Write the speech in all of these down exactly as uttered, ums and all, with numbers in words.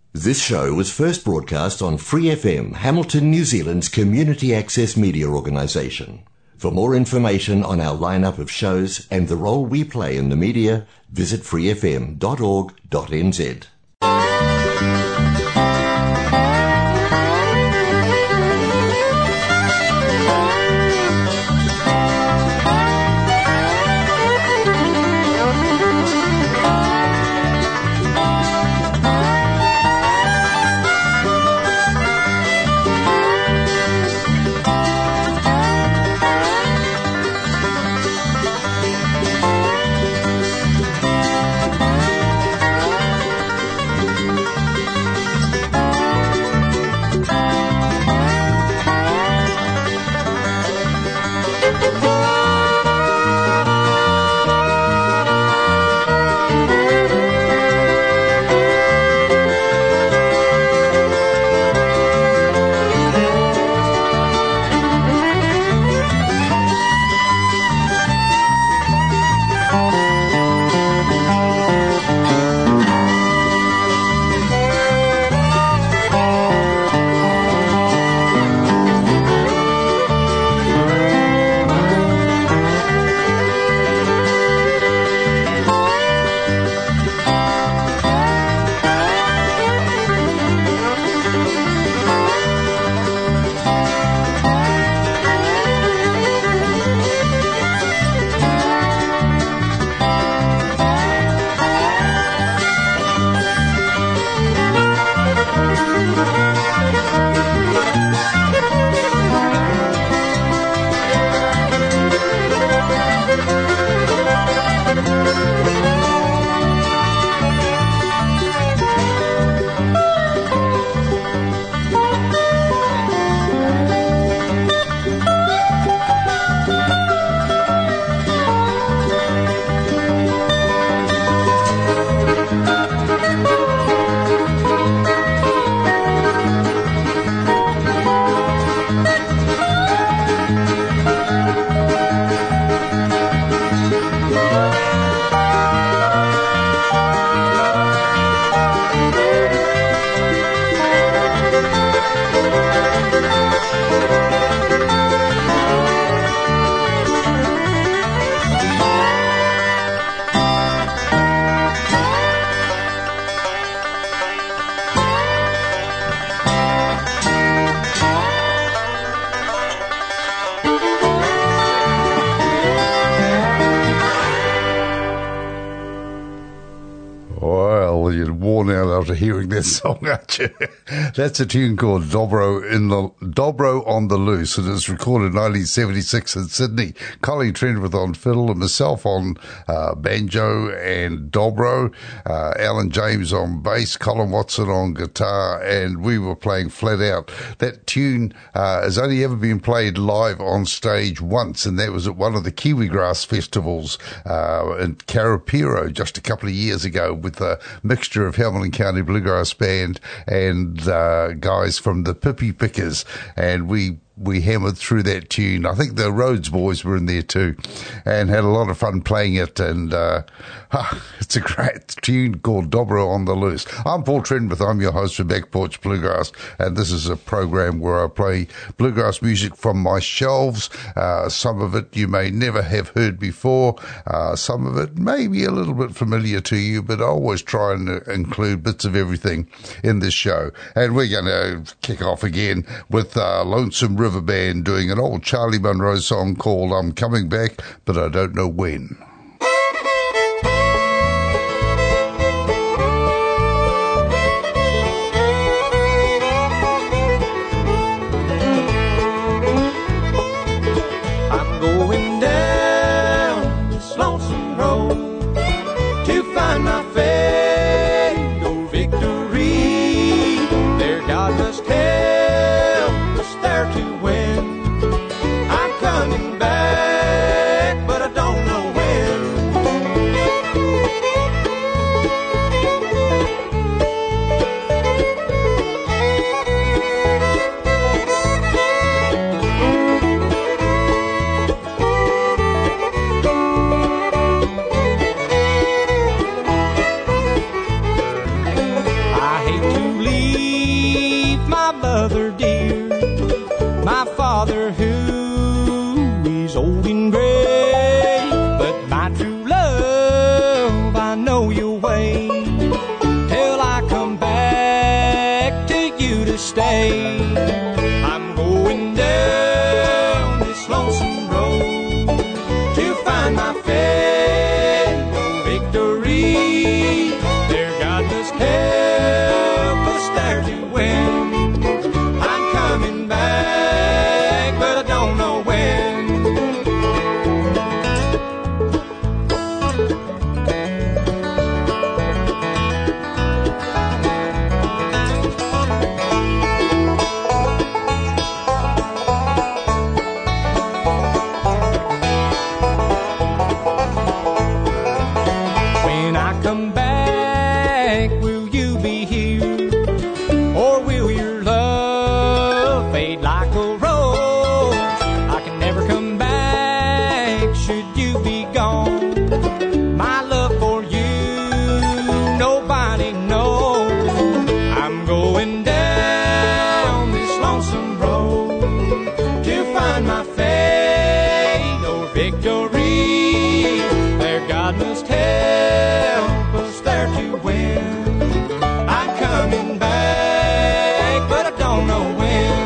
This show was first broadcast on Free F M, Hamilton, New Zealand's community access media organisation. For more information on our lineup of shows and the role we play in the media, visit free f m dot org dot n z. Hearing this song, aren't you? That's a tune called Dobro in the Dobro on the Loose. It was recorded in nineteen seventy-six in Sydney. Colleen Trendworth on fiddle and myself on uh, banjo and dobro. Uh, Alan James on bass, Colin Watson on guitar, and we were playing flat out. That tune uh, has only ever been played live on stage once, and that was at one of the Kiwigrass festivals uh, in Karapiro just a couple of years ago with a mixture of Hamilton County Bluegrass Band and uh, guys from the Pippi Pickers, and we we hammered through that tune. I think the Rhodes boys were in there too, and had a lot of fun playing it. And uh, it's a great tune called Dobro on the Loose. I'm Paul Trendworth. I'm your host for Back Porch Bluegrass, and this is a program where I play bluegrass music from my shelves. Uh, some of it you may never have heard before. Uh, some of it may be a little bit familiar to you, but I always try and uh, include bits of everything in this show. And we're going to kick off again with uh, Lonesome River Band doing an old Charlie Monroe song called I'm Coming Back, But I Don't Know When. I'm going down this lonesome road to find my fate or victory. There God must help us there to win. I'm coming back, but I don't know when. leave my mother dear, my father who is old and gray, but my true love, I know you'll wait till I come back to you to stay. I'm going down this lonesome road to find my fatal victory. There God must help us there to win. I'm coming back, but I don't know when. When I come back, will you be here? Or will your love fade like a rose? I can never come back should you be gone. My love for you, nobody knows. I'm going down this lonesome road to find my fatal victory. There God must help us there to win. I'm coming back, but I don't know when.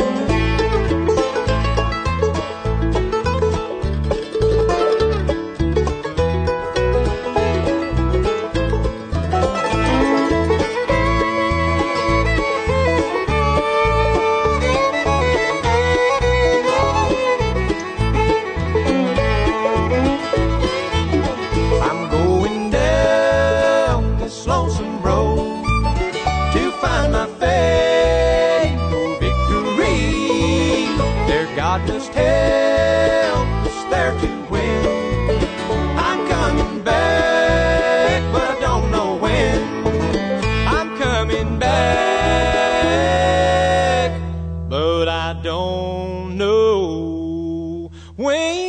I'm going down this lonesome road to find my fatal victory. There God must help us there to win. I'm coming back, but I don't know when. I'm coming back, but I don't know when.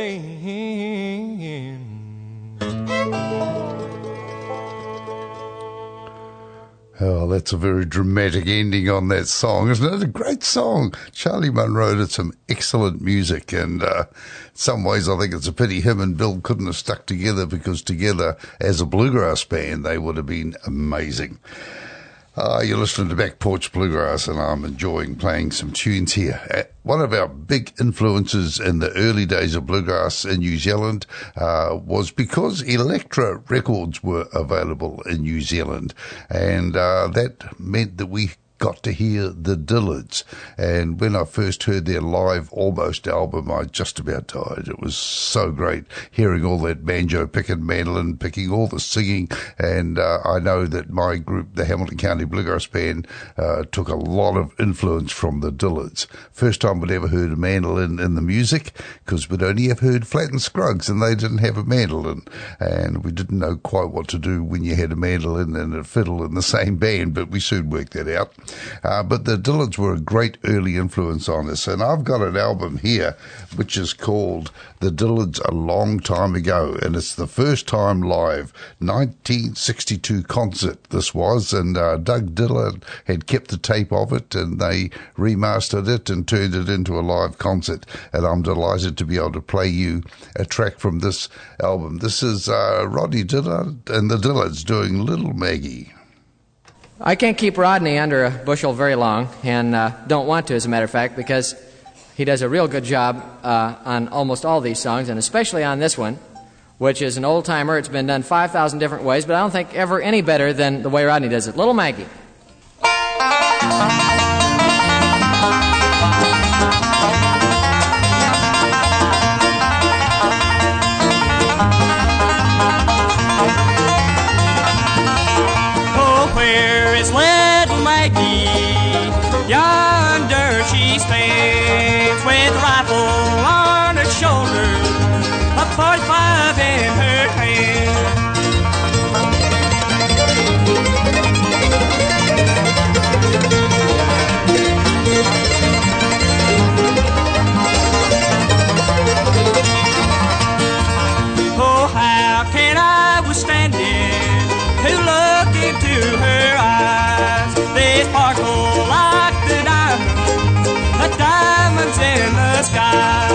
Oh, that's a very dramatic ending on that song, isn't it? A great song. Charlie Munro did some excellent music, and uh, in some ways I think it's a pity him and Bill couldn't have stuck together, because together as a bluegrass band they would have been amazing. Uh, you're listening to Back Porch Bluegrass, and I'm enjoying playing some tunes here. Uh, one of our big influences in the early days of bluegrass in New Zealand uh, was because Elektra records were available in New Zealand, and uh, that meant that we got to hear the Dillards. And when I first heard their live Almost album, I just about died. It was so great hearing all that banjo picking, mandolin picking, all the singing. And uh, I know that my group, the Hamilton County Bluegrass Band, uh, took a lot of influence from the Dillards. First time we'd ever heard a mandolin in the music, because we'd only have heard Flat and Scruggs and they didn't have a mandolin. And we didn't know quite what to do when you had a mandolin and a fiddle in the same band, but we soon worked that out. Uh, but the Dillards were a great early influence on us, and I've got an album here which is called The Dillards A Long Time Ago, and it's the first time live, nineteen sixty-two concert this was, and uh, Doug Dillard had kept the tape of it, and they remastered it and turned it into a live concert, and I'm delighted to be able to play you a track from this album. This is uh, Rodney Dillard and the Dillards doing Little Maggie. I can't keep Rodney under a bushel very long, and uh, don't want to, as a matter of fact, because he does a real good job uh, on almost all these songs, and especially on this one, which is an old-timer. It's been done five thousand different ways, but I don't think ever any better than the way Rodney does it. Little Maggie. Yonder she stands with a rifle on her shoulder, a forty-five in her hand. they sparkle like the diamonds, the diamonds in the sky.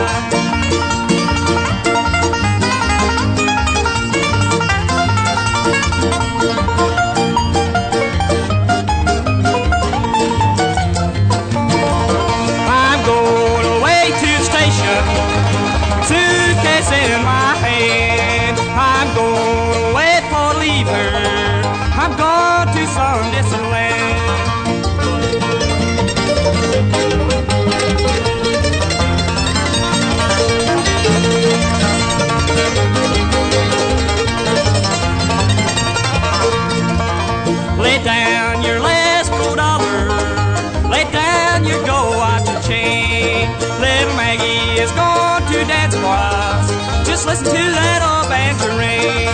I'm going away to the station, suitcase in my hand. I'm going away for to leave her. I'm going to some distant land. Lay down your last gold dollar, lay down your gold watch and chain. Little Maggie is going to dance for us. Just listen to that old banjo ring.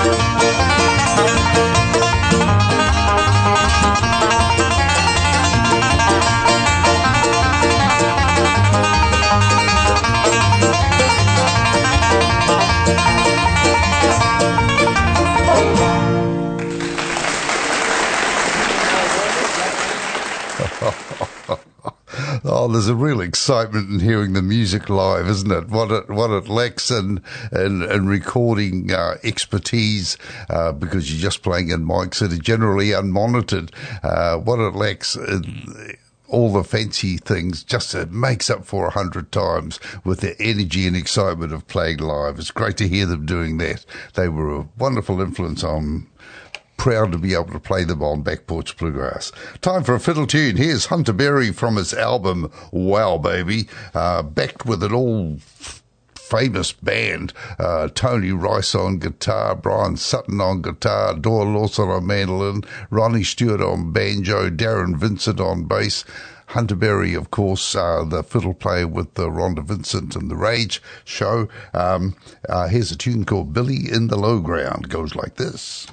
Oh, there's a real excitement in hearing the music live, isn't it? What it what it lacks in in, in recording uh, expertise, uh, because you're just playing in mics that are generally unmonitored. Uh, what it lacks in all the fancy things, just it makes up for a hundred times with the energy and excitement of playing live. It's great to hear them doing that. They were a wonderful influence on. Proud to be able to play them on Back Porch Bluegrass. Time for a fiddle tune. Here's Hunter Berry from his album Wow Baby, uh, backed with an all famous band. Uh, Tony Rice on guitar, Brian Sutton on guitar, Doyle Lawson on mandolin, Ronnie Stewart on banjo, Darren Vincent on bass. Hunter Berry, of course, uh, the fiddle player with the Rhonda Vincent and the Rage show. Um, uh, here's a tune called Billy in the Low Ground. Goes like this.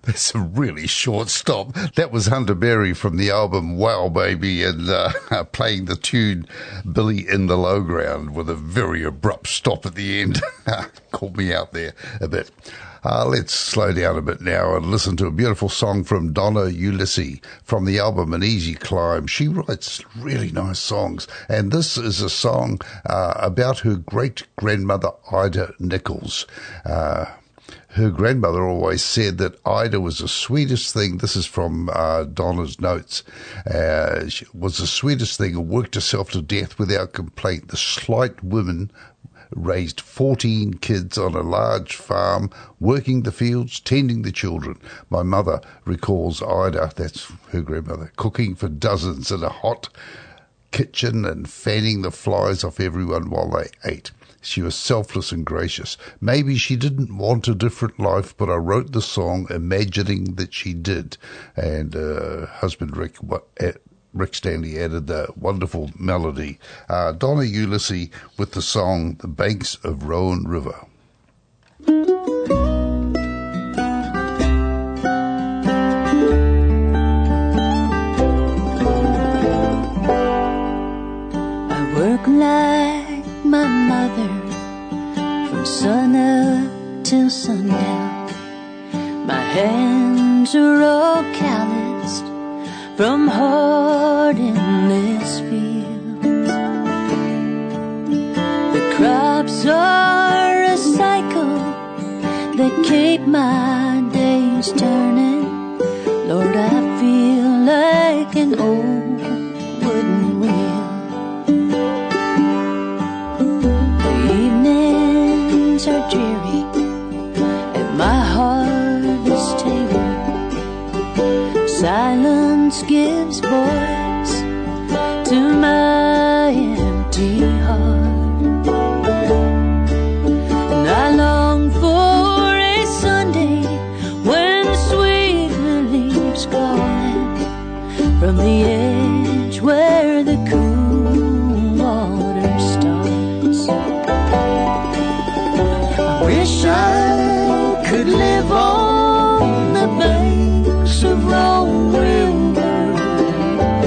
That's a really short stop. That was Hunter Berry from the album Wow Baby, and uh, playing the tune Billy in the Low Ground with a very abrupt stop at the end. Caught me out there a bit. Uh, let's slow down a bit now and listen to a beautiful song from Donna Ulysses from the album An Easy Climb. She writes really nice songs, and this is a song uh, about her great-grandmother Ida Nichols. Uh, Her grandmother always said that Ida was the sweetest thing. This is from uh, Donna's notes. Uh, she was the sweetest thing and worked herself to death without complaint. The slight woman raised fourteen kids on a large farm, working the fields, tending the children. My mother recalls Ida, that's her grandmother, cooking for dozens in a hot kitchen and fanning the flies off everyone while they ate. She was selfless and gracious. Maybe she didn't want a different life, but I wrote the song imagining that she did. And uh, husband Rick Rick Stanley added the wonderful melody. Uh, Donna Ulysses with the song The Banks of Rowan River. I work like my mother from sun up till sundown. My hands are all calloused from hard endless fields. The crops are a cycle that keep my days turning. Lord, I feel like an old wooden wheel. Are dreary at my harvest table. Silence gives voice to my empty heart, and I long for a Sunday when sweet relief's calling from the edge where the cool water starts. Wish I could live on the banks of Rowan River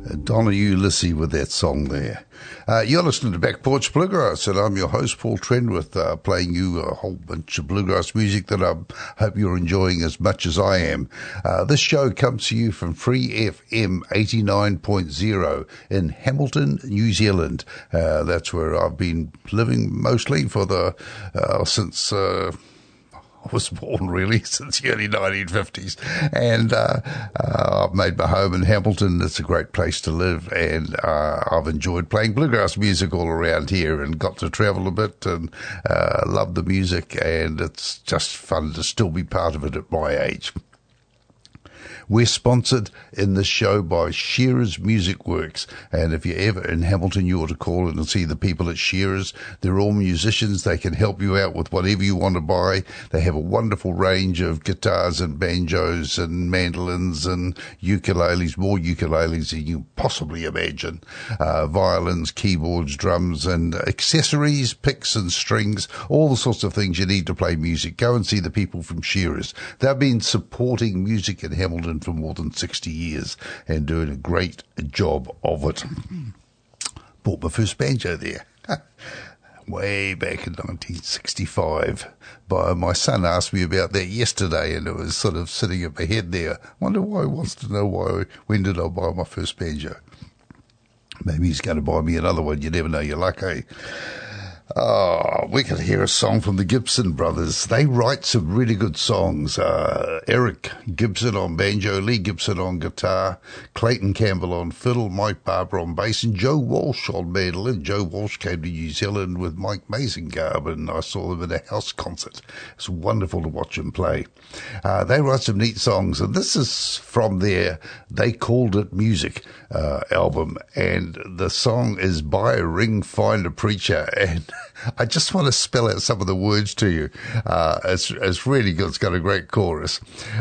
Donna Ulysses with that song there. Uh, you're listening to Back Porch Bluegrass, and I'm your host, Paul Trendworth, uh, playing you a whole bunch of bluegrass music that I hope you're enjoying as much as I am. Uh, this show comes to you from Free F M eighty-nine point zero in Hamilton, New Zealand. Uh, that's where I've been living mostly for the, uh, since, uh, I was born really since the early nineteen fifties, and uh, uh, I've made my home in Hamilton. It's a great place to live, and uh, I've enjoyed playing bluegrass music all around here and got to travel a bit and uh, love the music, and it's just fun to still be part of it at my age. We're sponsored in this show by Shearer's Music Works, and if you're ever in Hamilton, you ought to call in and see the people at Shearer's. They're all musicians. They can help you out with whatever you want to buy. They have a wonderful range of guitars and banjos and mandolins and ukuleles, more ukuleles than you possibly imagine, uh, violins, keyboards, drums, and accessories, picks and strings, all the sorts of things you need to play music. Go and see the people from Shearer's. They've been supporting music in Hamilton for more than sixty years and doing a great job of it. Bought my first banjo there way back in nineteen sixty-five. But my son asked me about that yesterday, and it was sort of sitting in my head there. I wonder why he wants to know why. When did I buy my first banjo? Maybe he's going to buy me another one. You never know your luck, eh? Oh, we could hear a song from the Gibson brothers. They write some really good songs. Uh, Eric Gibson on banjo, Lee Gibson on guitar, Clayton Campbell on fiddle, Mike Barber on bass, and Joe Walsh on mandolin. Joe Walsh came to New Zealand with Mike Mazengarb, and I saw them at a house concert. It's wonderful to watch them play. Uh, they write some neat songs, and this is from their They Called It Music uh, album, and the song is Buy a Ring, Find a Preacher, and I just want to spell out some of the words to you. Uh, it's, it's really good. It's got a great chorus.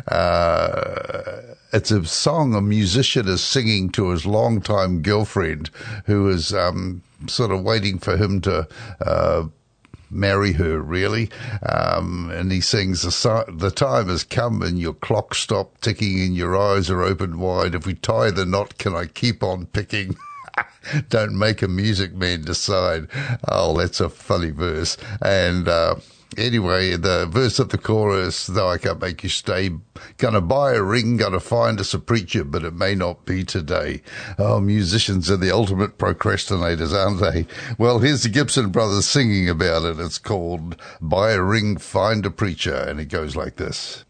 Uh, it's a song a musician is singing to his longtime girlfriend who is um, sort of waiting for him to uh, marry her, really. Um, and he sings, the, the time has come and your clock stopped ticking and your eyes are open wide. If we tie the knot, can I keep on picking? Don't make a music man decide. Oh, that's a funny verse. And uh, anyway, the verse of the chorus, though I can't make you stay, gonna buy a ring, gonna find us a preacher, but it may not be today. Oh, musicians are the ultimate procrastinators, aren't they? Well, here's the Gibson brothers singing about it. It's called Buy a Ring, Find a Preacher, and it goes like this.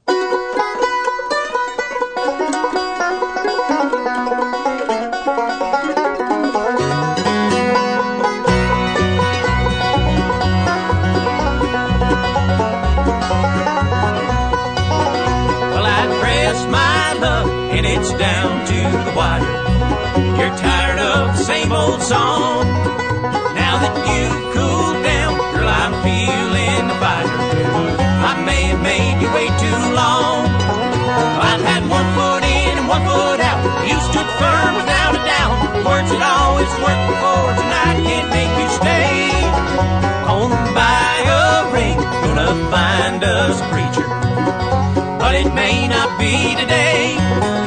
It's down to the wire. You're tired of the same old song. Now that you've cooled down, girl, I'm feeling the fire. I may have made you wait too long. I've had one foot in and one foot out. You stood firm without a doubt. Words that always worked before tonight can't make you stay. Gonna buy a ring, gonna find us a preacher, but it may not be today.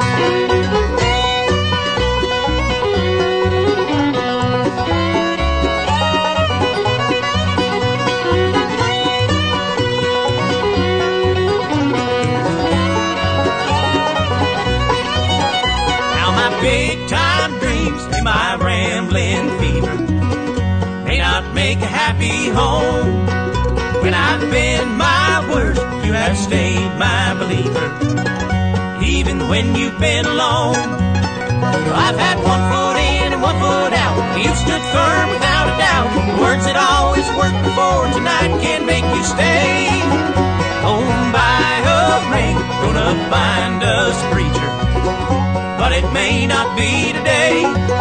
Big-time dreams and my rambling fever may not make a happy home. When I've been my worst, you have stayed my believer, even when you've been alone. I've had one foot in and one foot out. You stood firm without a doubt. The words that always worked before tonight can't make you stay. Home by a ring, gonna find us a preacher, but it may not be today.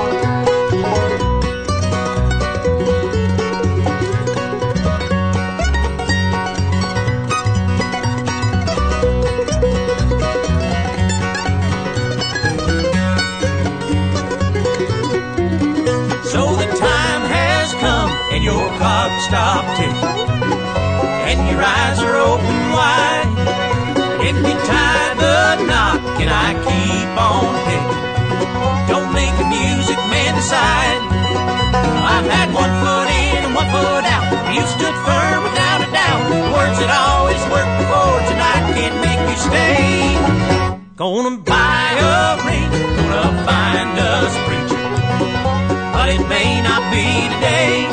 So the time has come and your clock stopped ticking and your eyes are open wide. If you tie the knot, can I keep on picking? Don't make a side. I had one foot in and one foot out. You stood firm without a doubt. The words that always worked before tonight can't make you stay. Gonna buy a ring, gonna find us a preacher, but it may not be today.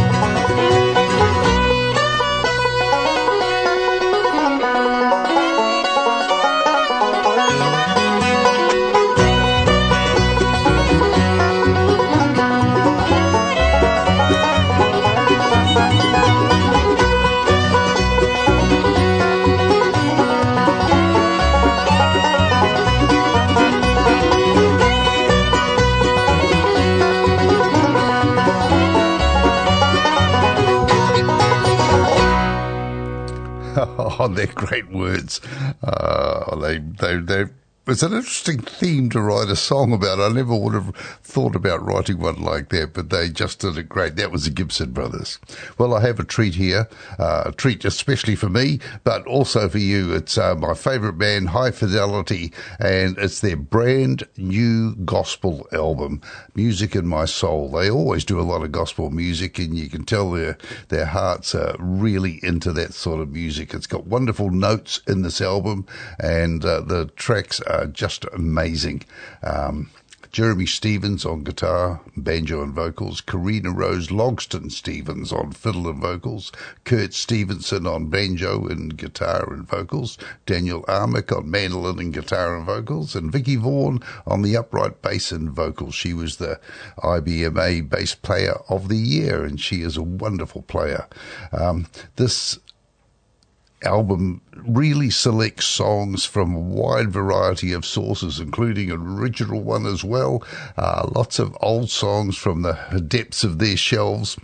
Oh, they're great words. Uh, they, they, they, it's an interesting theme to write a song about. I never would have thought about writing one like that, but they just did it great. That was the Gibson Brothers. Well, I have a treat here, uh, a treat especially for me, but also for you. It's uh, my favourite band, High Fidelity, and it's their brand new gospel album, Music in My Soul. They always do a lot of gospel music, and you can tell their their hearts are really into that sort of music. It's got wonderful notes in this album, and uh, the tracks are just amazing. Um, Jeremy Stevens on guitar, banjo and vocals, Karina Rose Logston Stevens on fiddle and vocals, Kurt Stevenson on banjo and guitar and vocals, Daniel Armick on mandolin and guitar and vocals, and Vicky Vaughan on the upright bass and vocals. She was the I B M A Bass Player of the Year, and she is a wonderful player. Um, this album really selects songs from a wide variety of sources, including an original one as well. Uh, lots of old songs from the depths of their shelves.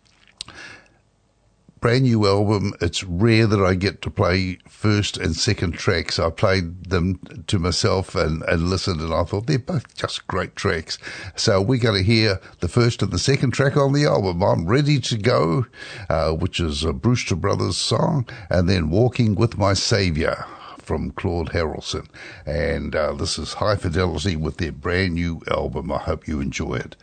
Brand new album. It's rare that I get to play first and second tracks. I played them to myself and, and listened, and I thought they're both just great tracks. So we're going to hear the first and the second track on the album. I'm Ready to Go, uh, which is a Brewster Brothers song, and then Walking with My Saviour from Claude Harrelson. And uh, this is High Fidelity with their brand new album. I hope you enjoy it.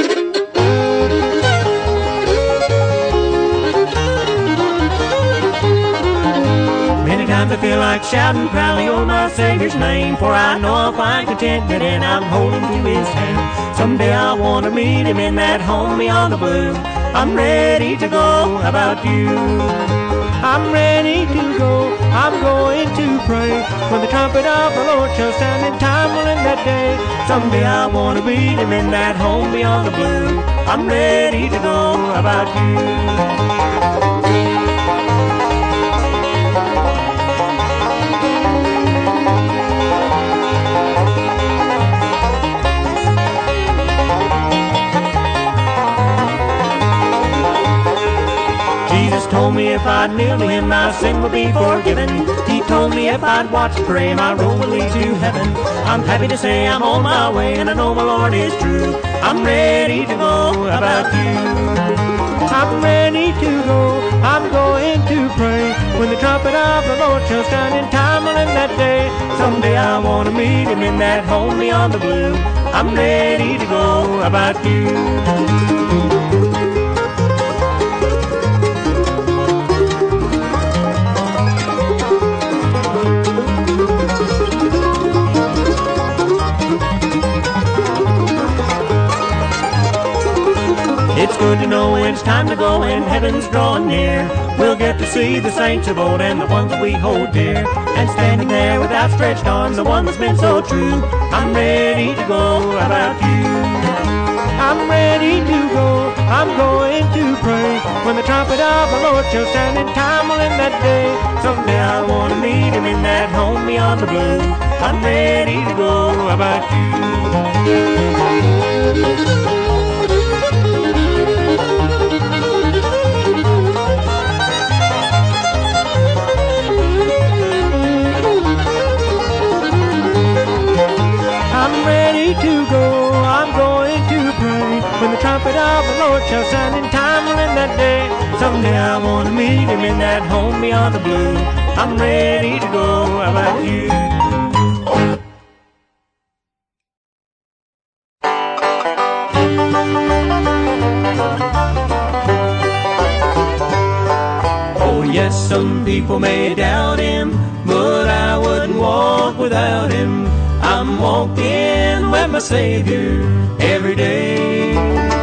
Many times I feel like shouting proudly on my Savior's name, for I know I'll find contentment and I'm holding to His hand. Someday I want to meet Him in that home beyond the blue. I'm ready to go. How about you? I'm ready to go. I'm going to pray when the trumpet of the Lord shall sound, and time will end that day. Someday I want to meet Him in that home beyond the blue. I'm ready to go. How about you? Told me if I'd kneel to Him, my sin would be forgiven. He told me if I'd watch and pray, my road would lead to heaven. I'm happy to say I'm on my way, and I know my Lord is true. I'm ready to go. How about you? I'm ready to go. I'm going to pray when the trumpet of the Lord shall sound, and time will end that day. Someday I want to meet Him in that home beyond the blue. I'm ready to go. How about you? It's good to know when it's time to go and heaven's drawing near. We'll get to see the saints of old and the ones that we hold dear. And standing there with outstretched arms, the one that's been so true. I'm ready to go. How about you? I'm ready to go. I'm going to pray when the trumpet of the Lord shall sound, and time will end that day. Someday I want to meet Him in that home beyond the blue. I'm ready to go. How about you? I'm ready to go, I'm going to pray when the trumpet of the Lord shall sound, and time will end that day. Someday I want to meet Him in that home beyond the blue. I'm ready to go. How about you? Some people may doubt him, but I wouldn't walk without him. I'm walking with my Savior every day.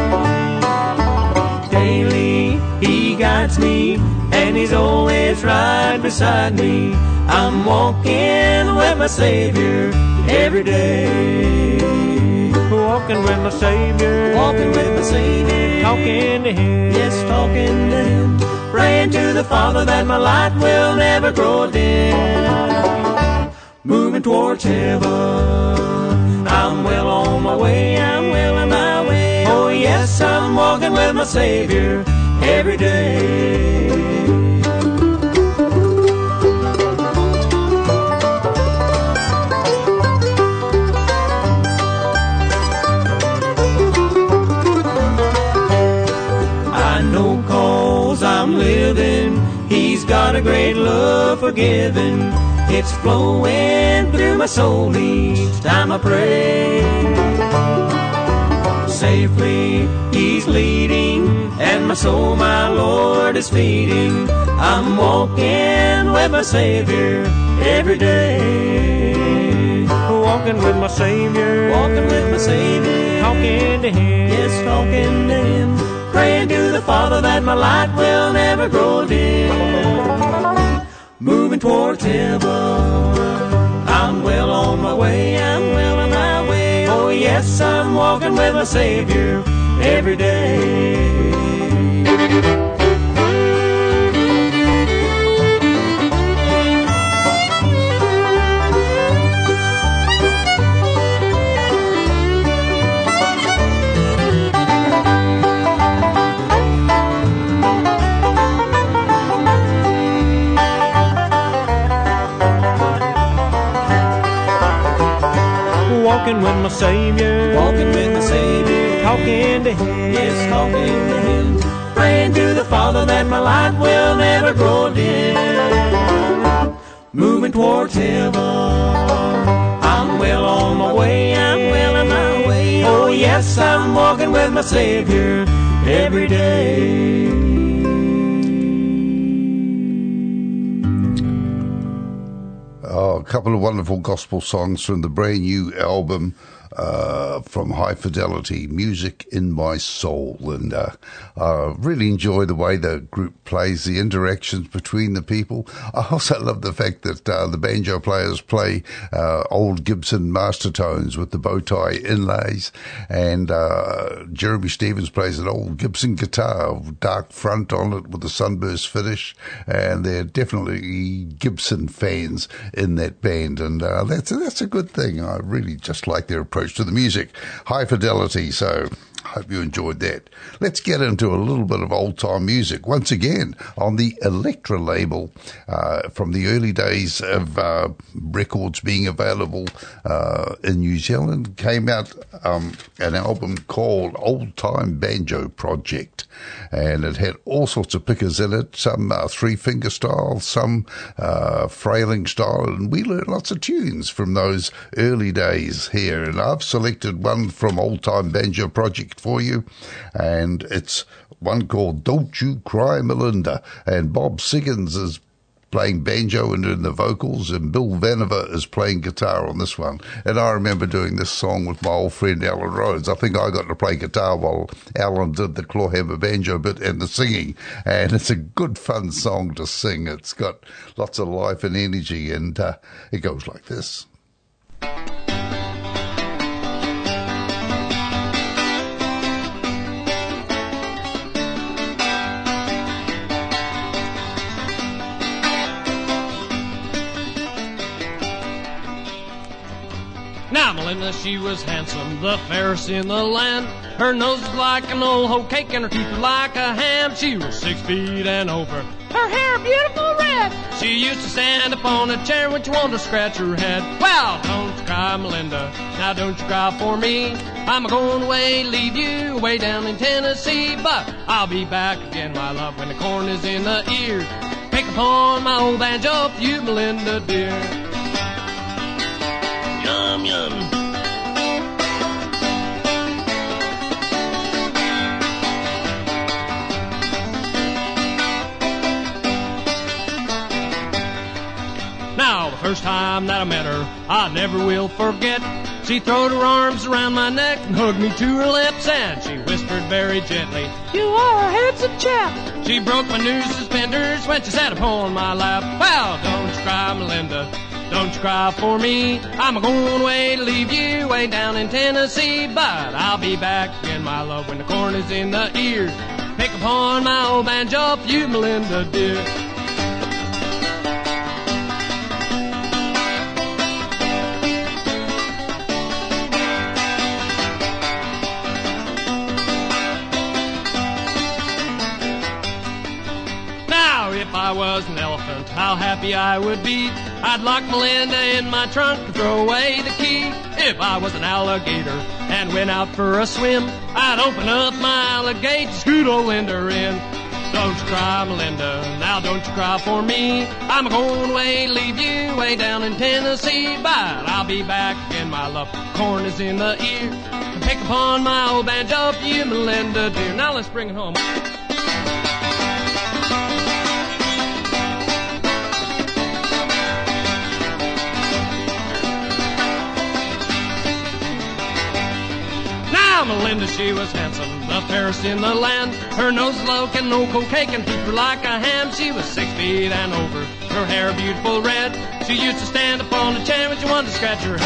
Daily he guides me, and he's always right beside me. I'm walking with my Savior every day. Walking with my Savior, Walking with my Savior, talking to him. yes, talking to him. Praying to the Father that my light will never grow dim. Moving towards heaven, I'm well on my way, I'm well on my way. Oh yes, I'm walking with my Savior every day. I know 'cause I'm living, he's got a great love for giving. It's flowing through my soul each time I pray. Safely he's leading, and my soul my Lord is feeding. I'm walking with my Savior every day. Walking with my Savior, Walking with my Savior, talking to him. yes, talking to him. Praying to the Father that my light will never grow dim. Moving towards heaven, I'm well on my way, I'm well on my way. Oh yes, I'm walking with my Savior every day. Walking with my Savior, Walking with my Savior, talking to him. yes, talking to him. Praying to the Father that my light will never grow dim. Moving towards heaven, I'm well on my way, I'm well on my way. Oh yes, I'm walking with my Savior every day. Oh, a couple of wonderful gospel songs from the brand new album uh, from High Fidelity, Music in My Soul. And uh, I really enjoy the way the group plays, the interactions between the people. I also love the fact that uh, the banjo players play uh, old Gibson master tones with the bow tie inlays. And uh, Jeremy Stevens plays an old Gibson guitar, dark front on it with a sunburst finish. And they're definitely Gibson fans in that band, and uh, that's that's a good thing. I really just like their approach to the music. High Fidelity, so hope you enjoyed that. Let's get into a little bit of old-time music once again on the Elektra label uh, from the early days of uh, records being available uh, in New Zealand. Came out um, an album called Old Time Banjo Project, and it had all sorts of pickers in it, some uh, three-finger style, some uh, frailing style, and we learned lots of tunes from those early days here. And I've selected one from Old Time Banjo Project for you, and it's one called Don't You Cry Melinda, and Bob Siggins is playing banjo and doing the vocals, and Bill Vanover is playing guitar on this one. And I remember doing this song with my old friend Alan Rhodes. I think I got to play guitar while Alan did the clawhammer banjo bit and the singing, and it's a good fun song to sing. It's got lots of life and energy, and uh, it goes like this. Now Melinda, she was handsome, the fairest in the land. Her nose was like an old hoe cake and her teeth were like a ham. She was six feet and over, her hair beautiful red. She used to stand up on a chair when she wanted to scratch her head. Well, don't you cry, Melinda, now don't you cry for me. I'm going away, leave you way down in Tennessee. But I'll be back again, my love, when the corn is in the ears. Pick upon my old banjo for you, Melinda dear. Yum, yum. time that I met her, I never will forget. She throwed her arms around my neck and hugged me to her lips, and she whispered very gently, "You are a handsome chap." She broke my new suspenders when she sat upon my lap. Well, don't you cry, Melinda, don't you cry for me. I'm a-going away to leave you way down in Tennessee, but I'll be back again, my love, when the corn is in the ears. Pick upon my old banjo for you, Melinda, dear. If I was an elephant, how happy I would be. I'd lock Melinda in my trunk and throw away the key. If I was an alligator and went out for a swim, I'd open up my alligator, scoot old Linda in. Don't you cry, Melinda, now don't you cry for me. I'm going away, leave you way down in Tennessee, but I'll be back again, my love, corn is in the ear. And pick upon my old banjo for you, Melinda, dear. Now let's bring it home. Melinda, she was handsome, the fairest in the land. Her nose was low and no cold cake and feet were like a ham. She was six feet and over, her hair beautiful red. She used to stand up on the chair when she wanted to scratch her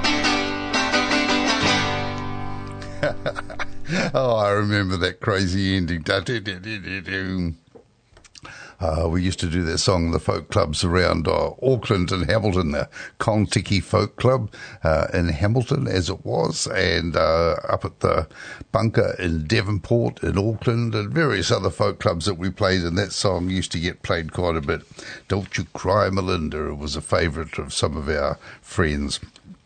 head. Oh, I remember that crazy ending. Uh, we used to do that song in the folk clubs around uh, Auckland and Hamilton, the Kontiki Folk Club uh, in Hamilton, as it was, and uh, up at the Bunker in Devonport in Auckland, and various other folk clubs that we played, and that song used to get played quite a bit. Don't You Cry, Melinda. It was a favourite of some of our friends.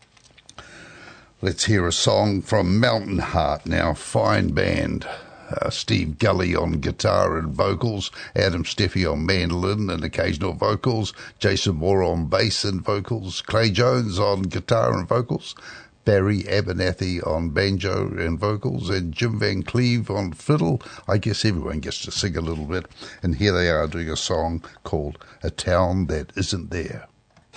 Let's hear a song from Mountain Heart now, fine band. Uh, Steve Gully on guitar and vocals, Adam Steffi on mandolin and occasional vocals, Jason Moore on bass and vocals, Clay Jones on guitar and vocals, Barry Abernathy on banjo and vocals, and Jim Van Cleve on fiddle. I guess everyone gets to sing a little bit. And here they are doing a song called A Town That Isn't There.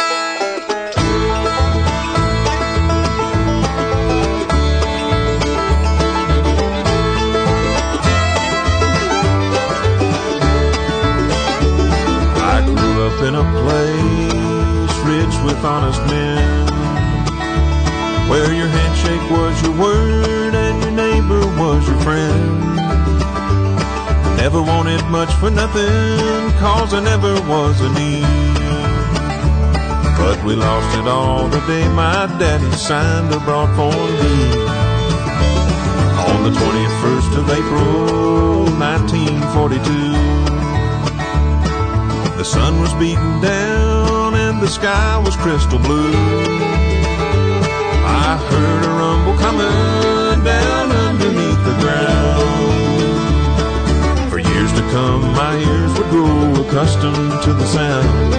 In a place rich with honest men, where your handshake was your word and your neighbor was your friend. Never wanted much for nothing, cause there never was a need. But we lost it all the day my daddy signed a broad-form deed. On the twenty-first of April, nineteen forty-two, the sun was beating down and the sky was crystal blue. I heard a rumble coming down underneath the ground. For years to come, my ears would grow accustomed to the sound.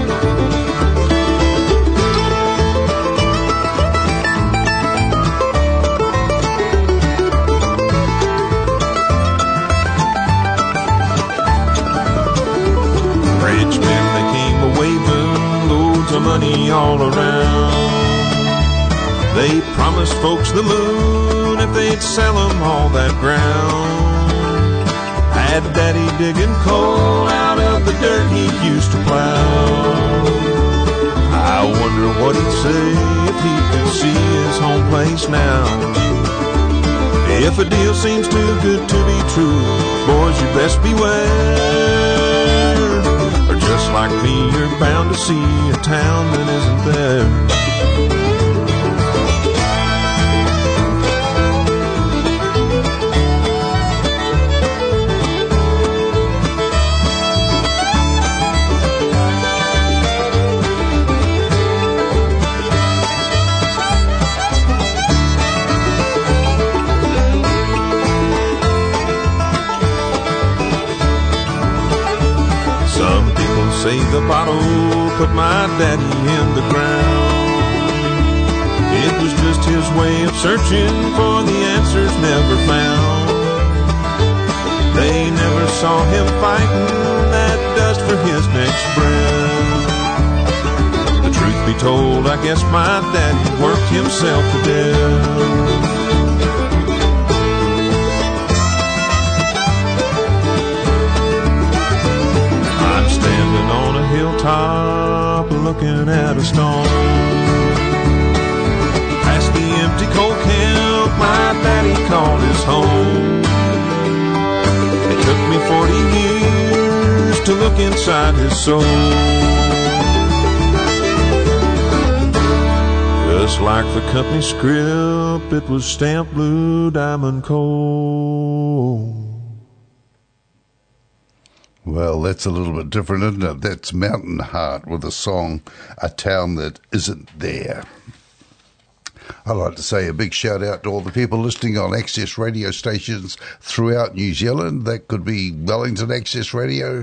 Money all around. They promised folks the moon if they'd sell them all that ground. Had daddy digging coal out of the dirt he used to plow. I wonder what he'd say if he could see his home place now. If a deal seems too good to be true, boys, you best beware. Just like me, you're bound to see a town that isn't there. Say the bottle put my daddy in the ground. It was just his way of searching for the answers never found. They never saw him fighting that dust for his next breath. The truth be told, I guess my daddy worked himself to death. I'm standing on a hilltop looking at a stone. Past the empty coal camp my daddy called his home. It took me forty years to look inside his soul. Just like the company script, it was stamped blue diamond coal. Well, that's a little bit different, isn't it? That's Mountain Heart with a song, A Town That Isn't There. I'd like to say a big shout out to all the people listening on Access radio stations throughout New Zealand. That could be Wellington Access Radio,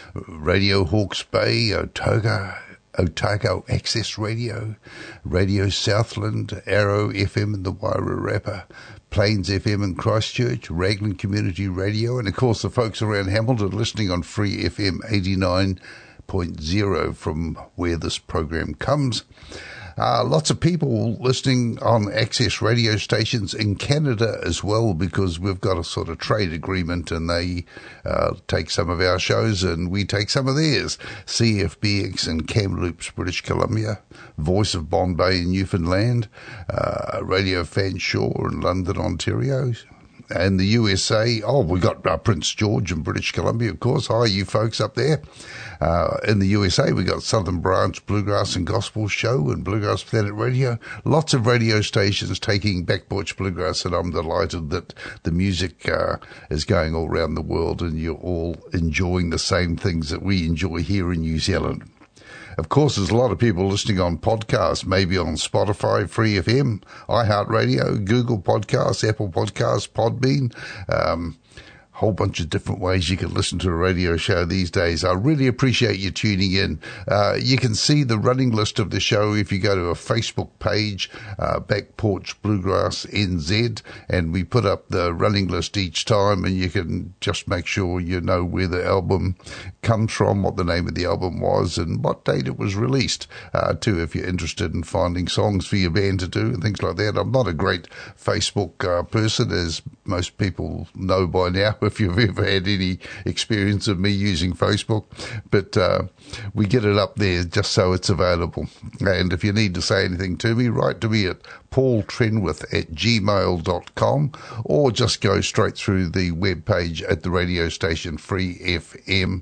Radio Hawke's Bay, Otago, Otago Access Radio, Radio Southland, Arrow F M in the Wairarapa, Plains F M in Christchurch, Raglan Community Radio, and of course the folks around Hamilton listening on Free F M eighty-nine point zero from where this program comes. Uh, lots of people listening on Access radio stations in Canada as well, because we've got a sort of trade agreement and they uh, take some of our shows and we take some of theirs. C F B X in Kamloops, British Columbia, Voice of Bombay in Newfoundland, uh, Radio Fanshawe in London, Ontario, and the U S A. Oh, we got uh, Prince George in British Columbia, of course. Hi, you folks up there. Uh, in the U S A, we got Southern Branch Bluegrass and Gospel Show and Bluegrass Planet Radio. Lots of radio stations taking Back Porch Bluegrass, and I'm delighted that the music uh, is going all around the world and you're all enjoying the same things that we enjoy here in New Zealand. Of course, there's a lot of people listening on podcasts, maybe on Spotify, Free F M, iHeartRadio, Google Podcasts, Apple Podcasts, Podbean, um, whole bunch of different ways you can listen to a radio show these days. I really appreciate you tuning in. Uh, you can see the running list of the show if you go to a Facebook page, uh, Back Porch Bluegrass N Z, and we put up the running list each time, and you can just make sure you know where the album comes from, what the name of the album was, and what date it was released, uh, too, if you're interested in finding songs for your band to do and things like that. I'm not a great Facebook uh, person, as most people know by now, if you've ever had any experience of me using Facebook, but uh, we get it up there just so it's available. And if you need to say anything to me, write to me at paul trenwith at gmail dot com, or just go straight through the web page at the radio station free f m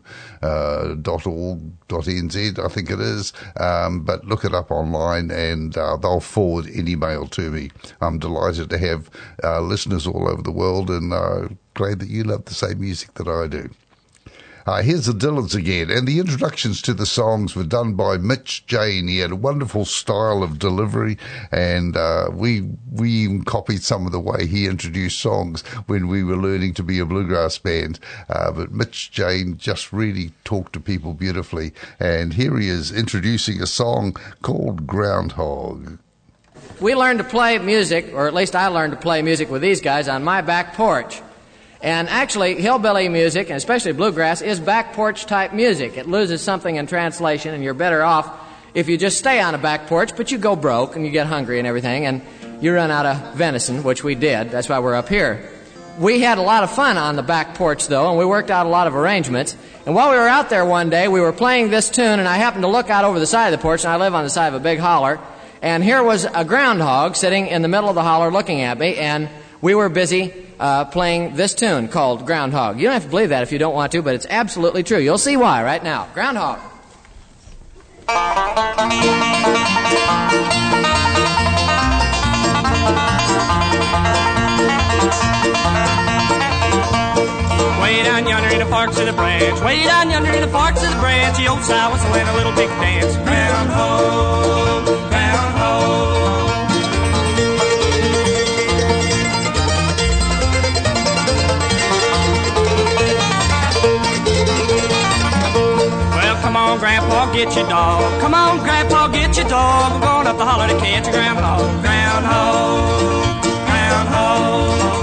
dot org dot n z, I think it is, um, but look it up online and uh, they'll forward any mail to me. I'm delighted to have uh, listeners all over the world, and uh, glad that you love the same music that I do. Uh, here's the Dylans again, and the introductions to the songs were done by Mitch Jane. He had a wonderful style of delivery, and uh, we we even copied some of the way he introduced songs when we were learning to be a bluegrass band. Uh, but Mitch Jane just really talked to people beautifully, and here he is introducing a song called Groundhog. We learned to play music, or at least I learned to play music with these guys on my back porch. And actually, hillbilly music, and especially bluegrass, is back porch type music. It loses something in translation, and you're better off if you just stay on a back porch, but you go broke and you get hungry and everything, and you run out of venison, which we did. That's why we're up here. We had a lot of fun on the back porch, though, and we worked out a lot of arrangements. And while we were out there one day, we were playing this tune, and I happened to look out over the side of the porch, and I live on the side of a big holler, and here was a groundhog sitting in the middle of the holler looking at me, and we were busy uh, playing this tune called Groundhog. You don't have to believe that if you don't want to, but it's absolutely true. You'll see why right now. Groundhog. Way down yonder in the forks of the branch, way down yonder in the forks of the branch, the old sow was doing a little big dance. Groundhog, groundhog. Well, come on, Grandpa, get your dog. Come on, Grandpa, get your dog. We're going up the holler to catch a groundhog. Groundhog, groundhog.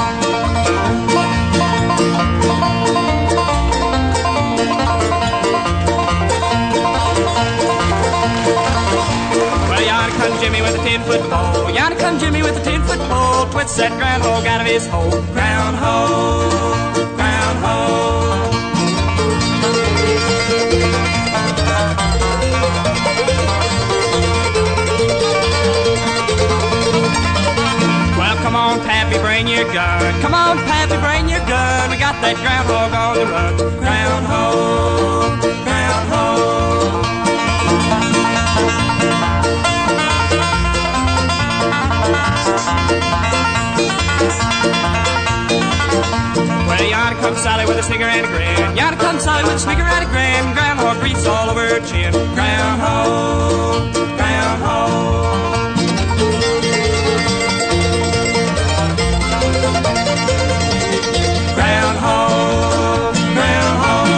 ten-foot pole. Yonder come Jimmy with a ten-foot pole, twits that groundhog out of his hole. Groundhog, groundhog. Well, come on, Pappy, bring your gun. Come on, Pappy, bring your gun. We got that groundhog on the run. Groundhog, groundhog. Well, yonder comes Sally with a snicker and a grin. Yonder comes Sally with a snicker and a grin. Groundhog grease all over her chin. Groundhog, groundhog. Groundhog, groundhog.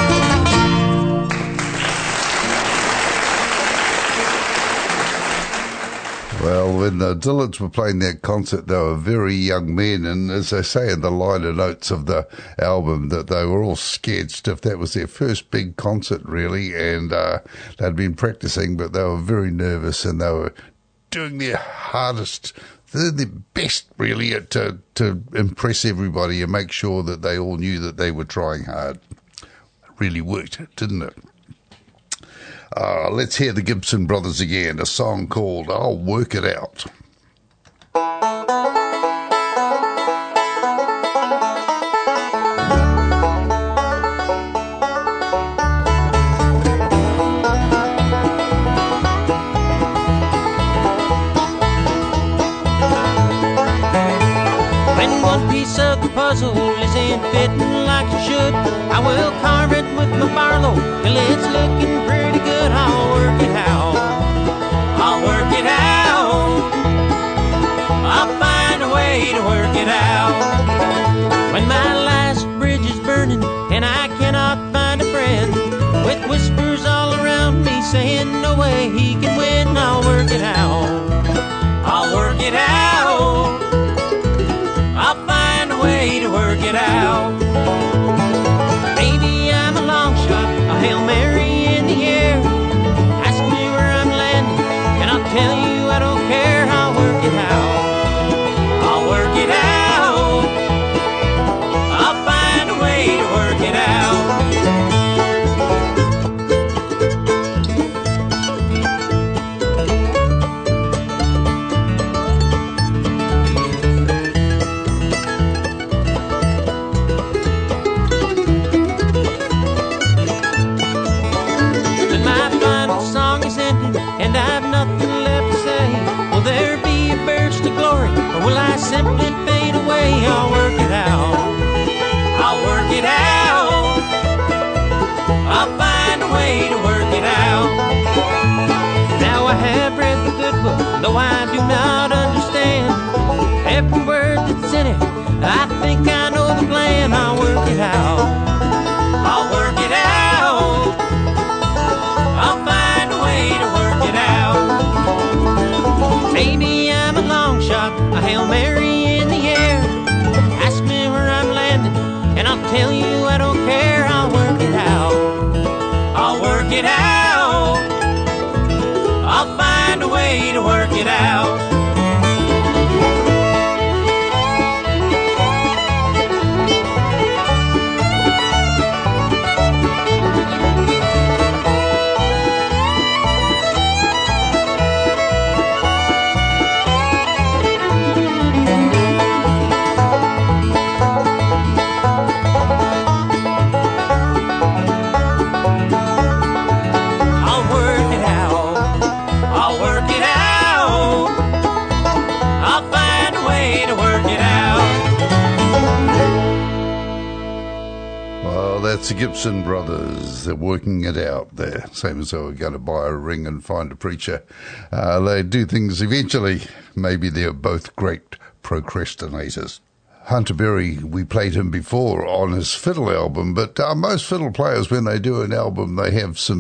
Well, when the Dillons were playing that concert, they were very young men, and as they say in the liner notes of the album, that they were all scared stiff. That was their first big concert, really, and uh, they'd been practicing, but they were very nervous, and they were doing their hardest, they're the best, really, at, to, to impress everybody and make sure that they all knew that they were trying hard. It really worked, didn't it? Uh, let's hear the Gibson Brothers again, a song called I'll Work It Out. When one piece of the puzzle isn't fitting like it should, I will carve it with my Barlow till it's looking pretty good. I'll work it out. I'll work it out. I'll find a way to work it out. When my last bridge is burning and I cannot find a friend, with whispers all around me saying no way he can win, I'll work it out. I'll work it out. I'll find a way to work it out. Maybe I'm a long shot, a Hail Mary in the air. Ask me where I'm landing, and I'll tell you I don't care. I'll work it out. I'll work it out. I'll find a way to work it out. And I've nothing left to say. Will there be a burst of glory, or will I simply fade away? I'll work it out. I'll work it out. I'll find a way to work it out. Now I have read the good book, though I do not understand every word that's in it. I think I know the plan. I'll work it out. I'll work it out. I'll find a way to work it out. Maybe I'm a long shot, a Hail Mary in the air. Ask me where I'm landing, and I'll tell you I don't care. I'll work it out. I'll work it out. I'll find a way to work it out. That's the Gibson Brothers. They're working it out there. Same as they were going to buy a ring and find a preacher. Uh, they do things eventually. Maybe they're both great procrastinators. Hunter Berry, we played him before on his fiddle album, but uh, most fiddle players, when they do an album, they have some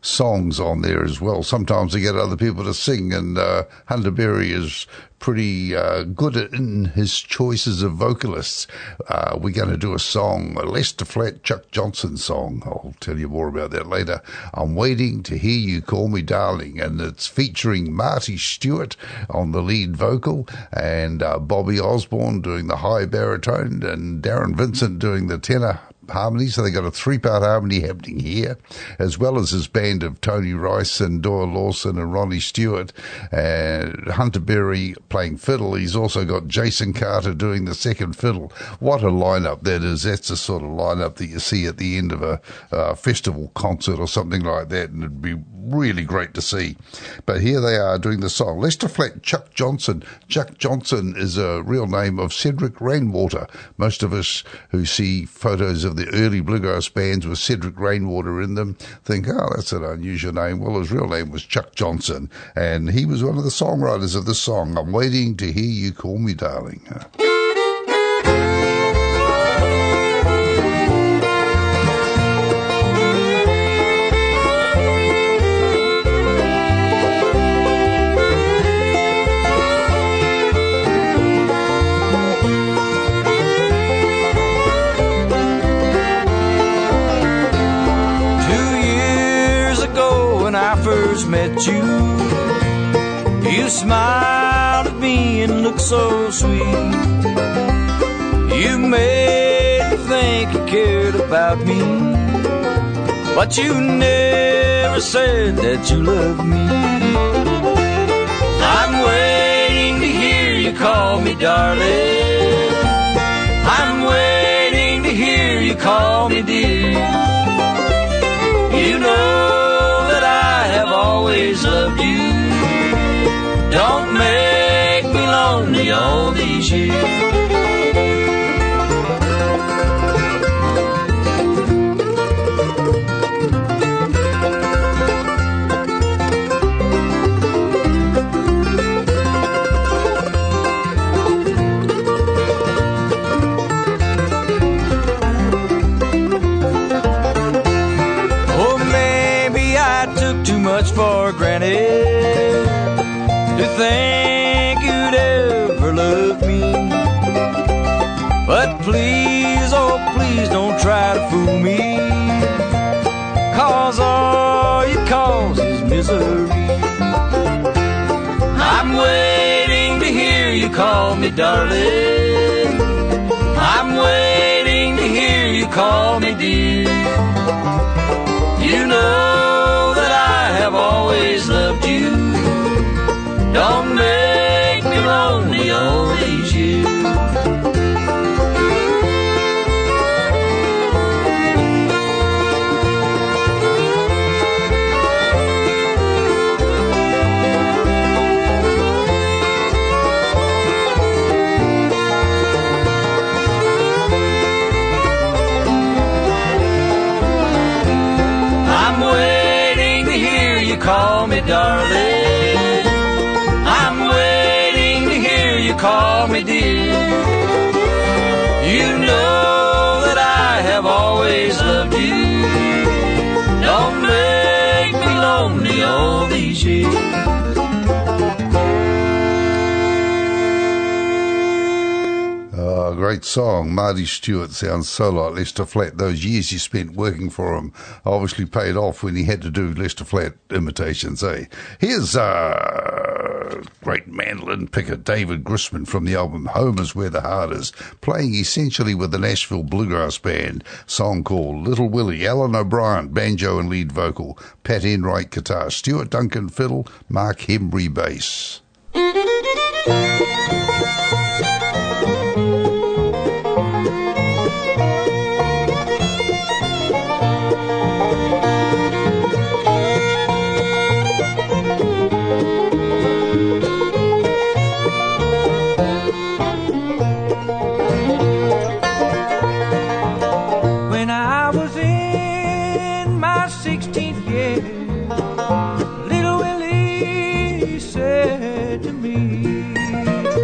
songs on there as well. Sometimes they get other people to sing, and uh, Hunter Berry is pretty uh, good in his choices of vocalists. Uh, we're going to do a song, a Lester Flatt, Chuck Johnson song. I'll tell you more about that later. I'm Waiting to Hear You Call Me Darling, and it's featuring Marty Stewart on the lead vocal, and uh, Bobby Osborne doing the high baritone, and Darren Vincent doing the tenor harmony. So they got a three-part harmony happening here, as well as his band of Tony Rice and Doyle Lawson and Ronnie Stewart, and Hunter Berry playing fiddle. He's also got Jason Carter doing the second fiddle. What a lineup that is. That's the sort of lineup that you see at the end of a uh, festival concert or something like that, and it'd be really great to see. But here they are doing the song. Lester Flatt, Chuck Johnson. Chuck Johnson is a real name of Cedric Rainwater. Most of us who see photos of the early bluegrass bands with Cedric Rainwater in them think, oh, that's an unusual name. Well, his real name was Chuck Johnson, and he was one of the songwriters of this song, I'm Waiting to Hear You Call Me Darling. First met you, you smiled at me and looked so sweet. You made me think you cared about me, but you never said that you loved me. I'm waiting to hear you call me darling. I'm waiting to hear you call me dear. You know always loved you. Don't make me lonely all these years. Much for granted to think you'd ever love me, but please, oh please don't try to fool me, 'cause all you cause is misery. I'm waiting to hear you call me darling. I'm waiting to hear you call me dear. You know I've always loved you. Don't make me lonely all these years. Call me darling. I'm waiting to hear you call me dear. You know that I have always loved you. Don't make me lonely all these years. Oh, great song. Marty Stewart sounds so like Lester Flatt. Those years he spent working for him obviously paid off when he had to do Lester Flatt imitations, eh? Here's uh, great mandolin picker David Grisman from the album Home Is Where the Heart Is, playing essentially with the Nashville Bluegrass Band, song called Little Willie. Alan O'Brien, banjo and lead vocal, Pat Enright guitar, Stuart Duncan fiddle, Mark Hembry bass. Little Willie said to me,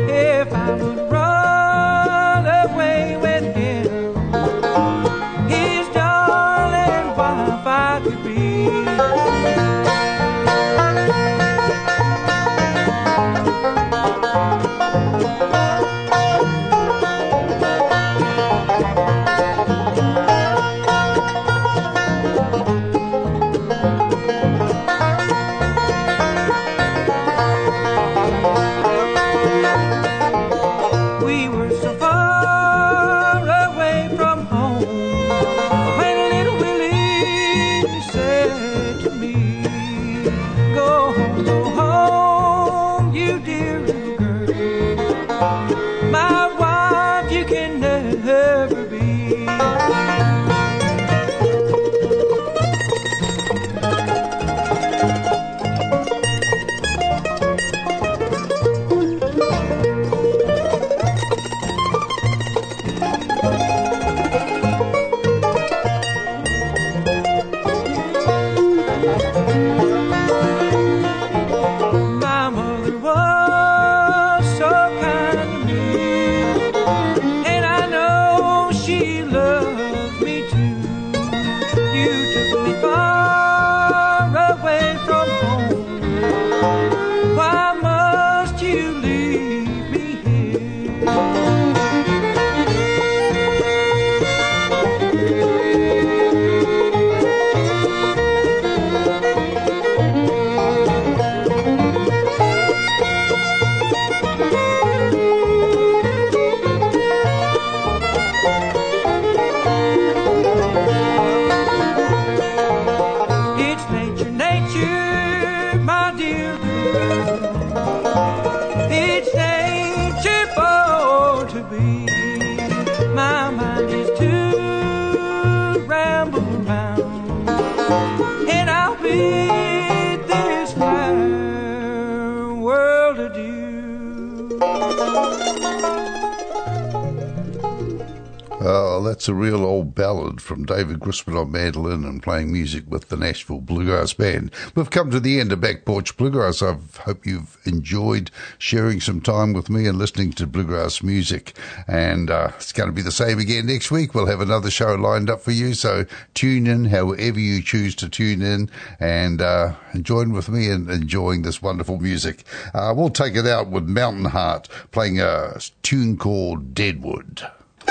Well, that's a real old ballad from David Grisman on mandolin and playing music with the Nashville Bluegrass Band. We've come to the end of Back Porch Bluegrass. I hope you've enjoyed sharing some time with me and listening to bluegrass music. And uh, it's going to be the same again next week. We'll have another show lined up for you, so tune in however you choose to tune in and uh, join with me in enjoying this wonderful music. Uh, we'll take it out with Mountain Heart playing a tune called Deadwood.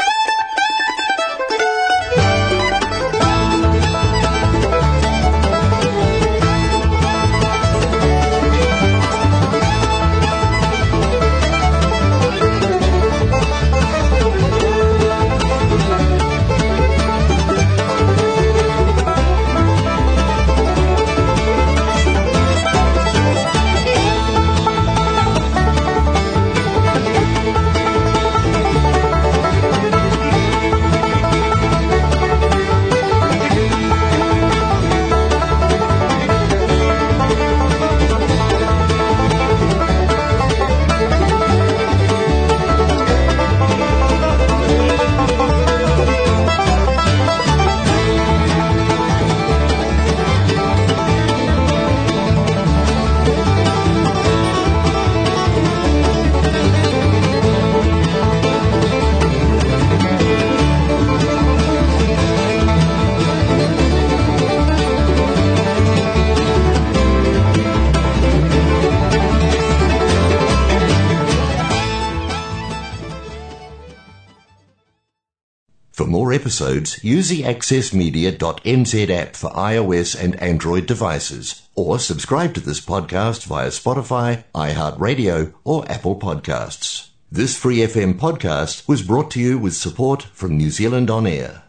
For more episodes, use the access media dot n z app for iOS and Android devices, or subscribe to this podcast via Spotify, iHeartRadio, or Apple Podcasts. This Free F M podcast was brought to you with support from New Zealand On Air.